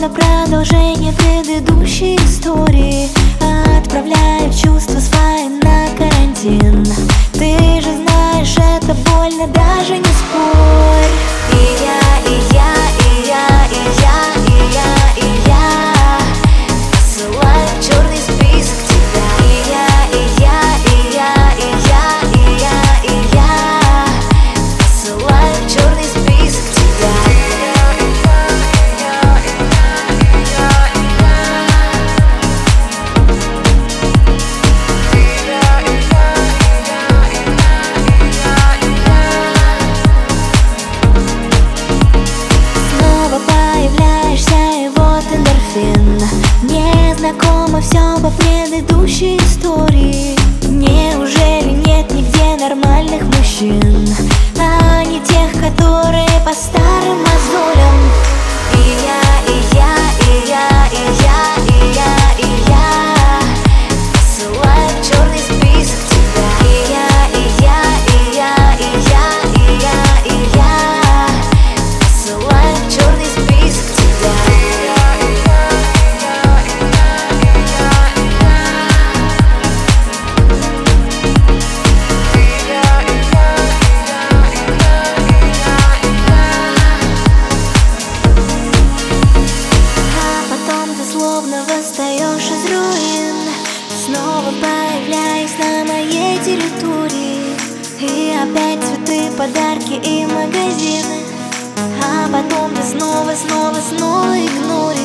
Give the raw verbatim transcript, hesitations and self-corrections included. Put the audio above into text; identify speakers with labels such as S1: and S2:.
S1: словно продолжение предыдущей истории. Отправляю чувства свои на карантин. Ты же знаешь, это больно, даже не спорь. И я, и я, и я, и я, и я, и я посылаю в черный список тебя. И я, и я, и я, и я, и я, и я посылаю в черный список тебя. Мне знакомо все по предыдущей истории. Неужели нет нигде нормальных мужчин, а не тех, которые по старым мозолям? И я, и я, и я, и я, и я, и я посылаю в черный список тебя. И я, и я, и я, и я, и я, и я посылаю в черный список тебя. Восстаешь из руин, снова появляясь на моей территории. И опять цветы, подарки и магазины. А потом ты снова, снова, снова игнорируешь.